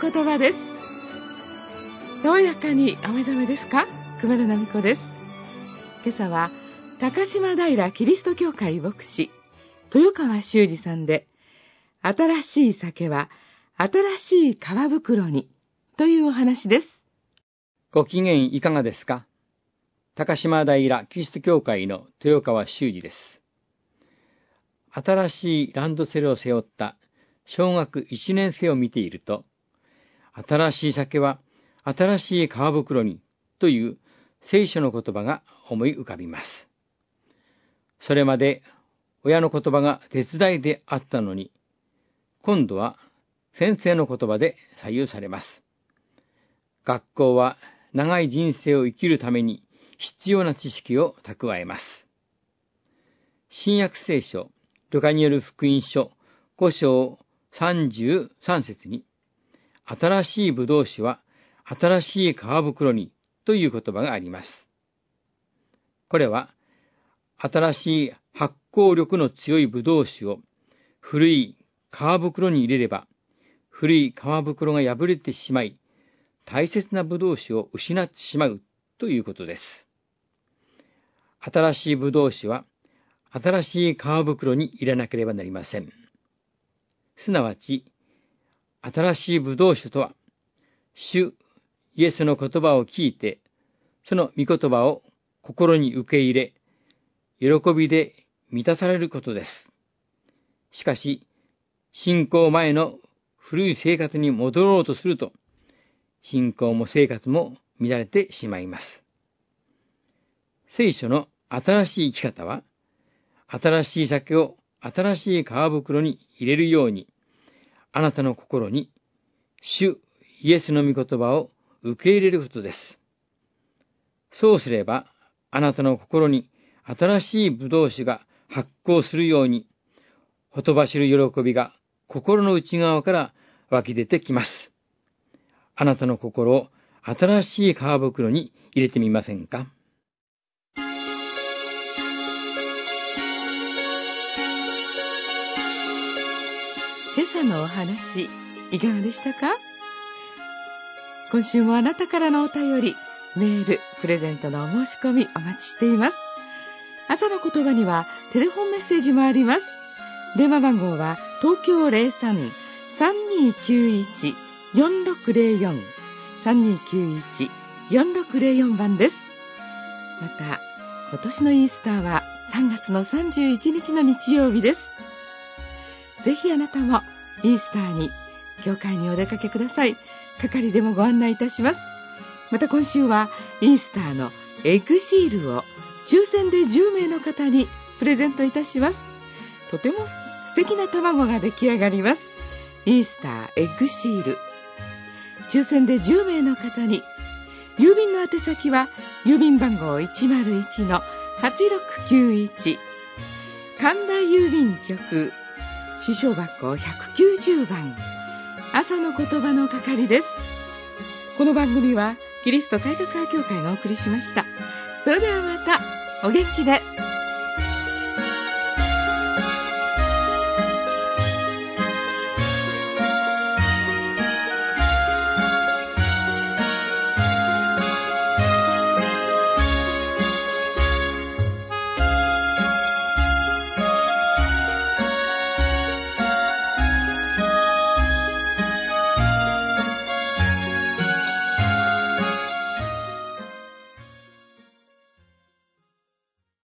言葉です。爽やかにお目覚めですか？熊田奈美子です。今朝は高島平キリスト教会牧師豊川修司さんで、新しい酒は新しい皮袋にというお話です。 ご機嫌いかがですか？高島平キリスト教会の豊川修司です。新しいランドセルを背負った小学1年生を見ていると、新しい酒は新しい皮袋にという聖書の言葉が思い浮かびます。それまで親の言葉が手伝いであったのに、今度は先生の言葉で左右されます。学校は長い人生を生きるために必要な知識を蓄えます。新約聖書ルカによる福音書5章33節に、新しい葡萄酒は新しい皮袋にという言葉があります。これは新しい発酵力の強い葡萄酒を古い皮袋に入れれば、古い皮袋が破れてしまい、大切な葡萄酒を失ってしまうということです。新しい葡萄酒は新しい皮袋に入れなければなりません。すなわち、新しい葡萄酒とは、主イエスの言葉を聞いて、その御言葉を心に受け入れ、喜びで満たされることです。しかし、信仰前の古い生活に戻ろうとすると、信仰も生活も乱れてしまいます。聖書の新しい生き方は、新しい酒を新しい皮袋に入れるように、あなたの心に主イエスの御言葉を受け入れることです。そうすれば、あなたの心に新しい葡萄酒が発酵するように、ほとばしる喜びが心の内側から湧き出てきます。あなたの心を新しい皮袋に入れてみませんか？ 今朝のお話、いかがでしたか？今週もあなたからのお便り、メール、プレゼントのお申し込みお待ちしています。朝の言葉にはテレフォンメッセージもあります。電話番号は東京 03-3291-4604 3291-4604 番です。また、今年のイースターは3月の31日の日曜日です。ぜひあなたもイースターに教会にお出かけください。係でもご案内いたします。また今週はイースターのエッグシールを抽選で10名の方にプレゼントいたします。とても素敵な卵が出来上がります。イースターエッグシール。抽選で10名の方に。郵便の宛先は郵便番号 101-8691 神田郵便局支所箱190番朝の言葉の係です。この番組はキリスト改革派教会がお送りしました。それではまたお元気で。